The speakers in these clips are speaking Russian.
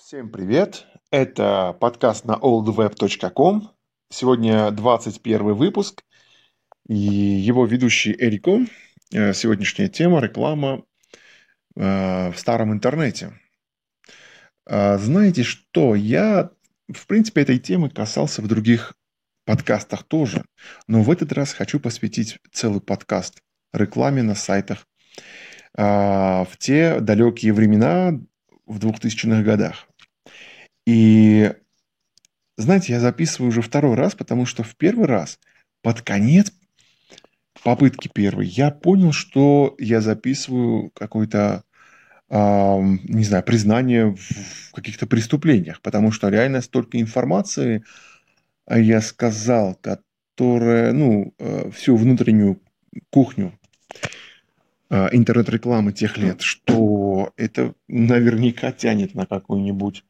Всем привет! Это подкаст на oldweb.com. Сегодня 21 выпуск, и его ведущий Эрико. Сегодняшняя тема – реклама в старом интернете. Знаете что? Я, в принципе, этой темы касался в других подкастах тоже, но в этот раз хочу посвятить целый подкаст рекламе на сайтах в те далекие времена в 2000-х годах. И знаете, я записываю уже второй раз, потому что в первый раз, под конец попытки первой, я понял, что я записываю какое-то, не знаю, признание в каких-то преступлениях, потому что реально столько информации я сказал, которая, всю внутреннюю кухню интернет-рекламы тех лет, что это наверняка тянет на какой-нибудь.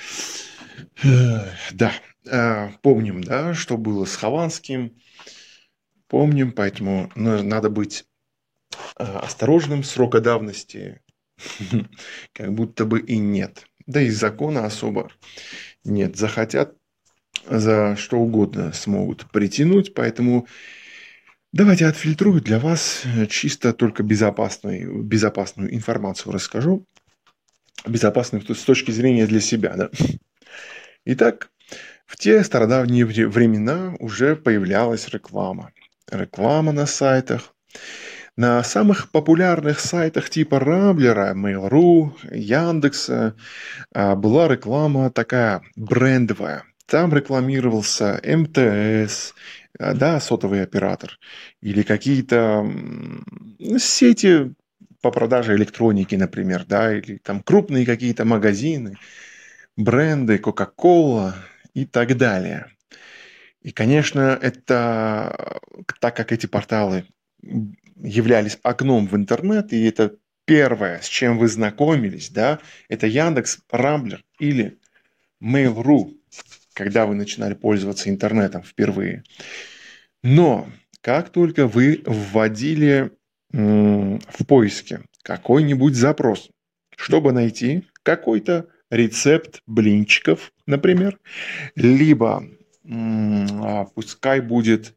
Да, помним, да, что было с Хованским, помним, поэтому надо быть осторожным. Срока давности как будто бы и нет. Да и закона особо нет. Захотят, за что угодно смогут притянуть, поэтому давайте отфильтрую для вас чисто только безопасную информацию расскажу. Безопасную с точки зрения для себя, да. Итак, в те стародавние времена уже появлялась реклама. Реклама на сайтах. На самых популярных сайтах типа Рамблера, Mail.ru, Яндекса была реклама такая брендовая. Там рекламировался МТС, да, сотовый оператор, или какие-то сети по продаже электроники, например, да, или там крупные какие-то магазины, бренды, Coca-Cola и так далее. И, конечно, это так как эти порталы являлись окном в интернет, и это первое, с чем вы знакомились, да, это Яндекс, Рамблер или Mail.ru, когда вы начинали пользоваться интернетом впервые. Но как только вы вводили в поиске какой-нибудь запрос, чтобы найти какой-то рецепт блинчиков, например, либо пускай будет...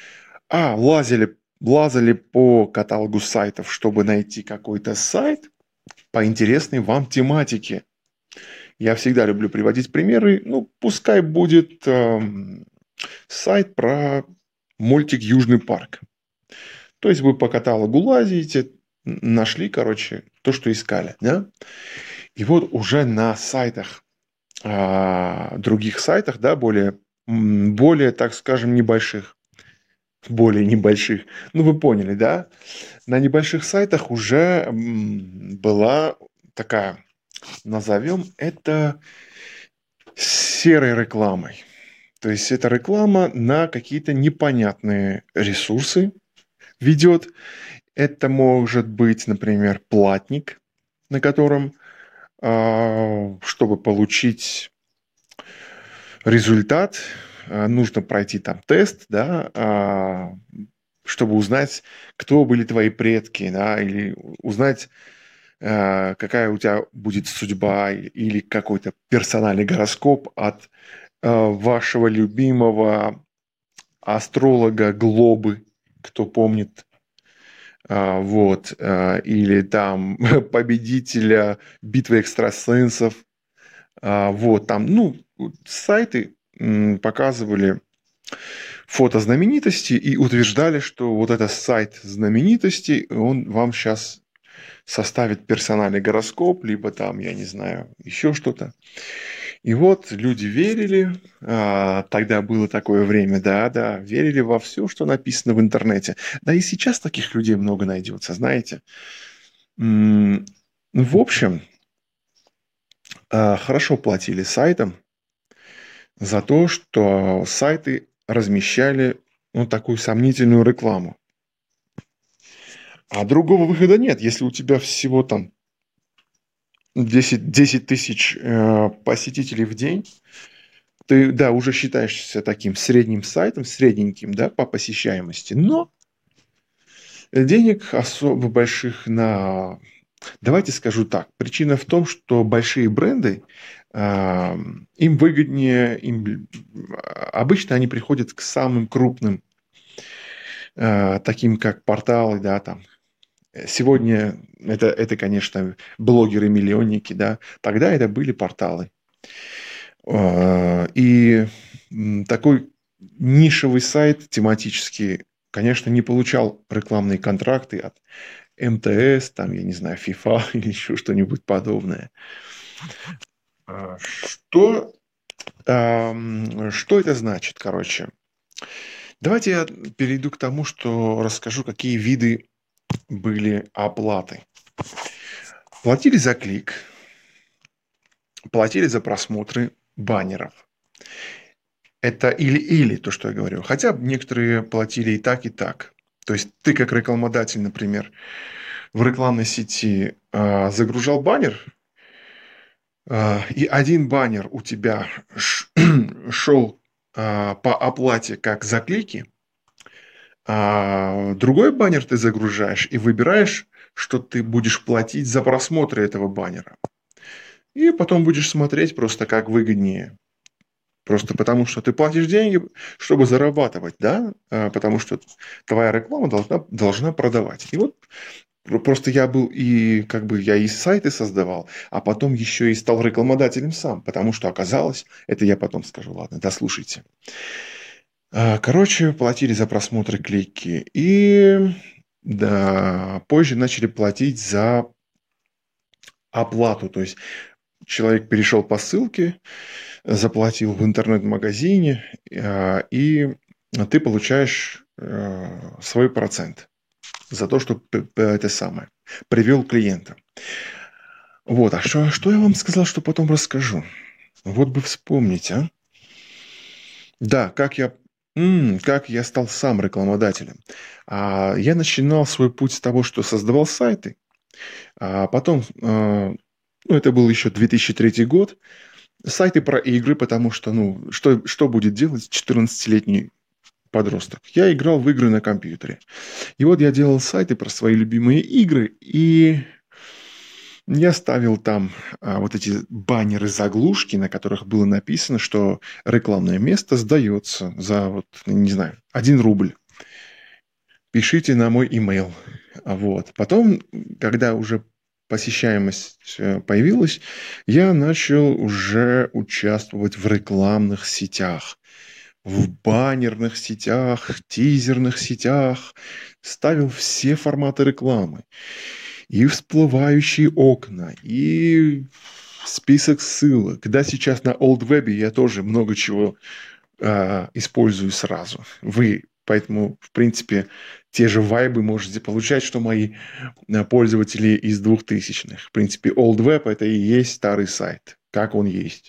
лазали по каталогу сайтов, чтобы найти какой-то сайт по интересной вам тематике. Я всегда люблю приводить примеры. Ну, пускай будет сайт про мультик «Южный парк». То есть вы по каталогу лазите, нашли, короче, то, что искали, да? И вот уже на сайтах, других сайтах, да, более, так скажем, более небольших, ну вы поняли, да? На небольших сайтах уже была такая, назовем это серой рекламой. То есть это реклама на какие-то непонятные ресурсы ведет. Это может быть, например, платник, на котором, чтобы получить результат, нужно пройти там тест, да, чтобы узнать, кто были твои предки, да, или узнать, какая у тебя будет судьба, или какой-то персональный гороскоп от вашего любимого астролога Глобы, кто помнит, или там победителя битвы экстрасенсов, там, сайты показывали фото знаменитости и утверждали, что вот этот сайт знаменитости, он вам сейчас составит персональный гороскоп, либо там, я не знаю, еще что-то. И вот люди верили, тогда было такое время, да, верили во все, что написано в интернете. Да и сейчас таких людей много найдется, знаете. В общем, хорошо платили сайтам за то, что сайты размещали такую сомнительную рекламу. А другого выхода нет. Если у тебя всего там 10 тысяч посетителей в день, ты, да, уже считаешься таким средним сайтом, средненьким, да, по посещаемости, но денег особо больших на... Давайте скажу так. Причина в том, что большие бренды им выгоднее, обычно они приходят к самым крупным, таким как порталы, да, там. Сегодня это, конечно, блогеры-миллионники, да, тогда это были порталы. И такой нишевый сайт тематический, конечно, не получал рекламные контракты от МТС, там, я не знаю, FIFA или еще что-нибудь подобное. Что, что это значит, короче? Давайте я перейду к тому, что расскажу, какие виды были оплаты. Платили за клик, платили за просмотры баннеров. Это или-или, то, что я говорю. Хотя некоторые платили и так, и так. То есть ты как рекламодатель, например, в рекламной сети загружал баннер, и один баннер у тебя шел по оплате как за клики, а другой баннер ты загружаешь и выбираешь, что ты будешь платить за просмотр этого баннера. И потом будешь смотреть просто как выгоднее. Просто потому, что ты платишь деньги, чтобы зарабатывать, да? Потому что твоя реклама должна продавать. И вот просто я был и как бы я и сайты создавал, а потом еще и стал рекламодателем сам, потому что оказалось, это я потом скажу, ладно, дослушайте. Короче, платили за просмотры, клики, и да, позже начали платить за оплату, то есть человек перешел по ссылке, заплатил в интернет-магазине, и ты получаешь свой процент за то, что это самое привел клиента. Вот, а что я вам сказал, что потом расскажу? Вот бы вспомнить, а? Да, как я стал сам рекламодателем. Я начинал свой путь с того, что создавал сайты, а потом, ну, это был еще 2003 год, сайты про игры, потому что, ну, что будет делать 14-летний подросток? Я играл в игры на компьютере. И вот я делал сайты про свои любимые игры, и я ставил там вот эти баннеры-заглушки, на которых было написано, что рекламное место сдается за, вот, не знаю, 1 рубль. Пишите на мой имейл. Вот. Потом, когда уже посещаемость появилась, я начал уже участвовать в рекламных сетях, в баннерных сетях, тизерных сетях, ставил все форматы рекламы. И всплывающие окна, и список ссылок. Да, сейчас на Old Web я тоже много чего использую сразу. Вы поэтому, в принципе, те же вайбы можете получать, что мои пользователи из 2000-х. В принципе, Old Web – это и есть старый сайт, как он есть.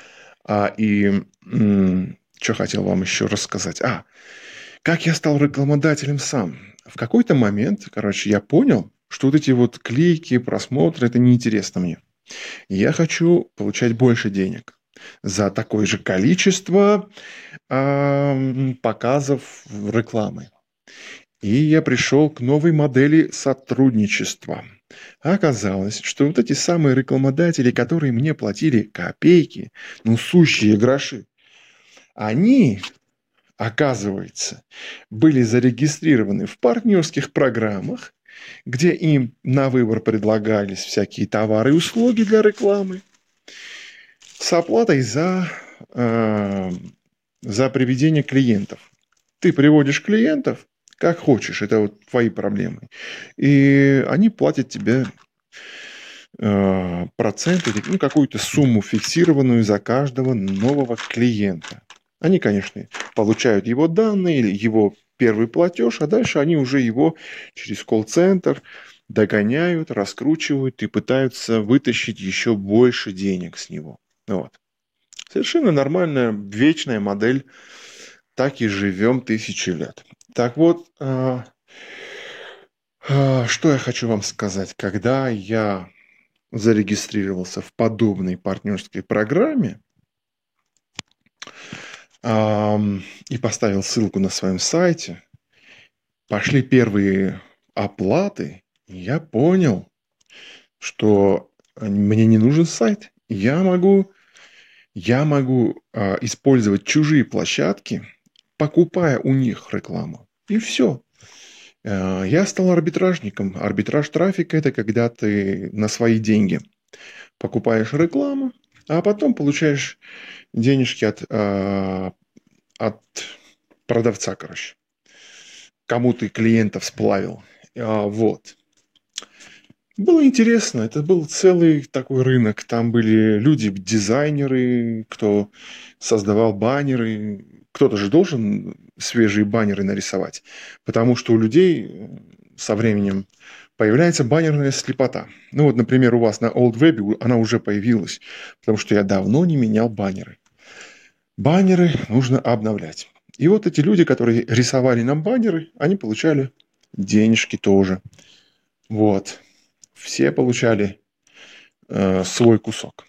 Что хотел вам еще рассказать? Как я стал рекламодателем сам? В какой-то момент, короче, я понял, что вот эти вот клики, просмотры – это неинтересно мне. Я хочу получать больше денег за такое же количество показов рекламы. И я пришел к новой модели сотрудничества. Оказалось, что вот эти самые рекламодатели, которые мне платили копейки, ну, сущие гроши, они, оказывается, были зарегистрированы в партнерских программах, где им на выбор предлагались всякие товары и услуги для рекламы с оплатой за приведение клиентов. Ты приводишь клиентов, как хочешь, это вот твои проблемы. И они платят тебе проценты, ну, какую-то сумму фиксированную за каждого нового клиента. Они, конечно, получают его данные или его первый платеж, а дальше они уже его через колл-центр догоняют, раскручивают и пытаются вытащить еще больше денег с него. Вот. Совершенно нормальная, вечная модель. Так и живем 1000 лет. Так вот, что я хочу вам сказать. Когда я зарегистрировался в подобной партнерской программе и поставил ссылку на своем сайте, пошли первые оплаты, и я понял, что мне не нужен сайт. Я могу Я могу использовать чужие площадки, покупая у них рекламу. И все. Я стал арбитражником. Арбитраж трафика – это когда ты на свои деньги покупаешь рекламу, а потом получаешь денежки от продавца, короче. Кому ты клиентов сплавил. Вот. Было интересно, это был целый такой рынок. Там были люди, дизайнеры, кто создавал баннеры. Кто-то же должен свежие баннеры нарисовать, потому что у людей со временем появляется баннерная слепота. Ну вот, например, у вас на Old Web она уже появилась, потому что я давно не менял баннеры. Баннеры нужно обновлять. И вот эти люди, которые рисовали нам баннеры, они получали денежки тоже. Вот. Все получали свой кусок.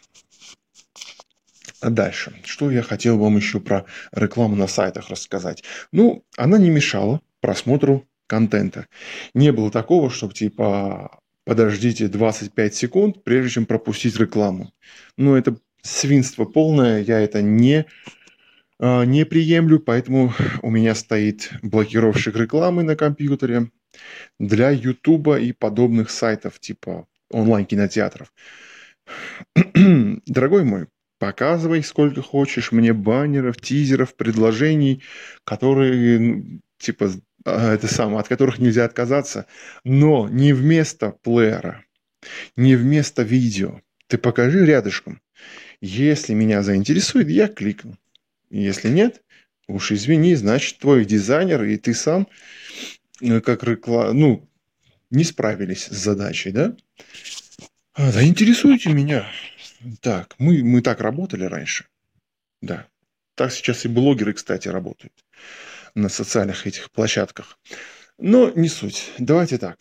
А дальше. Что я хотел вам еще про рекламу на сайтах рассказать? Ну, она не мешала просмотру контента. Не было такого, чтобы типа подождите 25 секунд, прежде чем пропустить рекламу. Ну, это свинство полное, я это не приемлю, поэтому у меня стоит блокировщик рекламы на компьютере для Ютуба и подобных сайтов типа онлайн-кинотеатров. Дорогой мой, показывай сколько хочешь мне баннеров, тизеров, предложений, которые, типа, это самое, от которых нельзя отказаться, но не вместо плеера, не вместо видео. Ты покажи рядышком. Если меня заинтересует, я кликну. Если нет, уж извини, значит, твой дизайнер и ты сам, как реклама, не справились с задачей, да? Заинтересуйте меня. Так, мы так работали раньше. Да. Так сейчас и блогеры, кстати, работают на социальных этих площадках. Но не суть. Давайте так.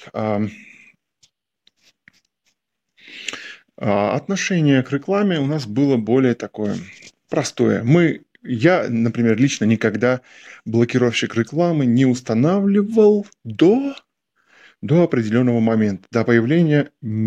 Отношение к рекламе у нас было более такое простое. Я, например, лично никогда блокировщик рекламы не устанавливал до определенного момента, до появления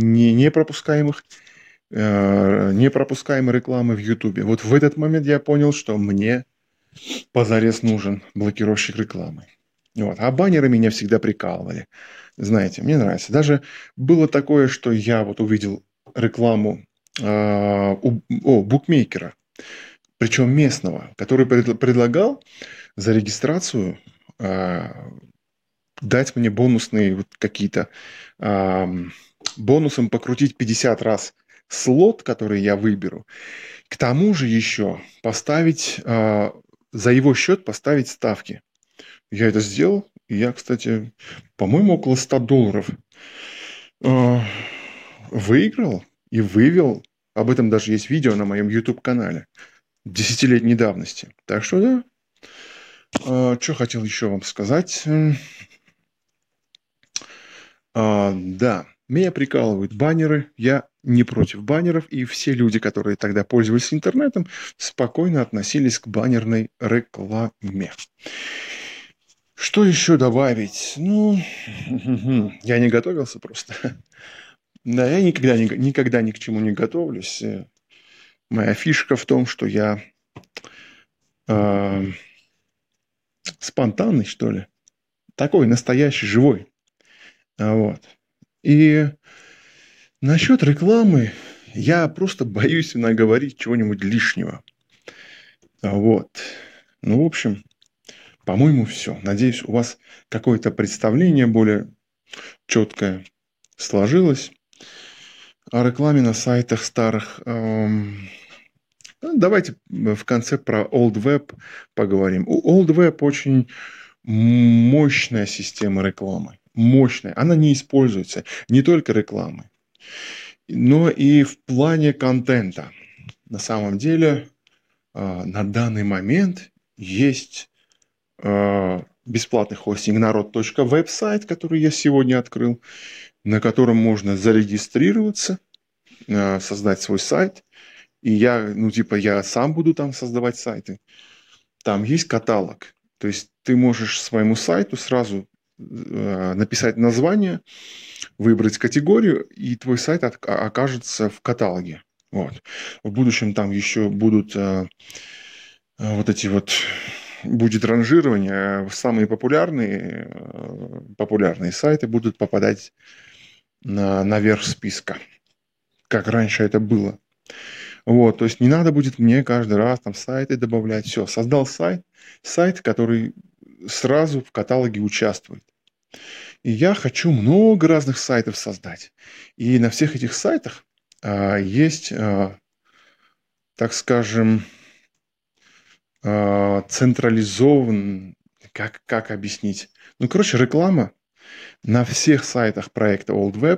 непропускаемой рекламы в Ютубе. Вот в этот момент я понял, что мне позарез нужен блокировщик рекламы. Вот. А баннеры меня всегда прикалывали. Знаете, мне нравится. Даже было такое, что я вот увидел рекламу букмекера, причем местного, который предлагал за регистрацию дать мне бонусные вот какие-то бонусом покрутить 50 раз слот, который я выберу. К тому же еще поставить за его счет поставить ставки. Я это сделал. И я, кстати, по-моему, около $100 выиграл и вывел. Об этом даже есть видео на моем YouTube-канале 10-летней давности. Так что да. Что хотел еще вам сказать? Да, меня прикалывают баннеры. Я не против баннеров. И все люди, которые тогда пользовались интернетом, спокойно относились к баннерной рекламе. Что еще добавить? Ну, я не готовился просто. Да, я никогда ни к чему не готовлюсь. Моя фишка в том, что я спонтанный, что ли. Такой настоящий, живой. Вот. И насчет рекламы я просто боюсь наговорить чего-нибудь лишнего. Вот. Ну, в общем, по-моему, все. Надеюсь, у вас какое-то представление более четкое сложилось о рекламе на сайтах старых. Давайте в конце про Old Web поговорим. У Old Web очень мощная система рекламы. Мощная. Она не используется не только рекламой, но и в плане контента. На самом деле, на данный момент есть бесплатный хостинг народ.веб-сайт, который я сегодня открыл, на котором можно зарегистрироваться, создать свой сайт. И я сам буду там создавать сайты. Там есть каталог. То есть ты можешь своему сайту сразу написать название, выбрать категорию, и твой сайт окажется в каталоге. Вот. В будущем там еще будут вот эти вот, будет ранжирование, самые популярные сайты будут попадать наверх списка, как раньше это было. Вот, то есть не надо будет мне каждый раз там сайты добавлять. Все, создал сайт, который сразу в каталоге участвует. И я хочу много разных сайтов создать. И на всех этих сайтах есть, так скажем, централизован, как объяснить? Ну, короче, реклама на всех сайтах проекта Old Web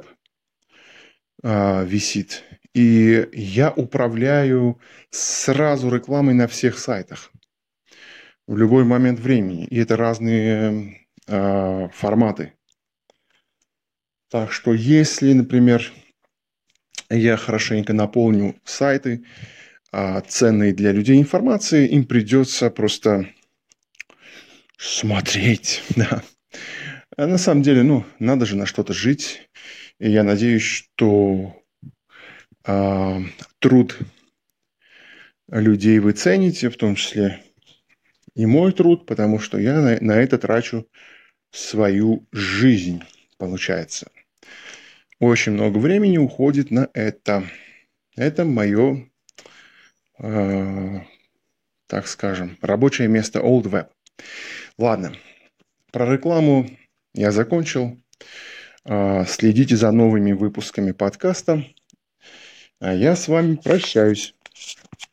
висит. И я управляю сразу рекламой на всех сайтах в любой момент времени. И это разные форматы. Так что если, например, я хорошенько наполню сайты ценной для людей информации, им придется просто смотреть. Да. А на самом деле, ну, надо же на что-то жить. И я надеюсь, что труд людей вы цените, в том числе и мой труд, потому что я на это трачу свою жизнь, получается. Очень много времени уходит на это. Это мое, так скажем, рабочее место Old Web. Ладно, про рекламу я закончил. Следите за новыми выпусками подкаста. А я с вами прощаюсь.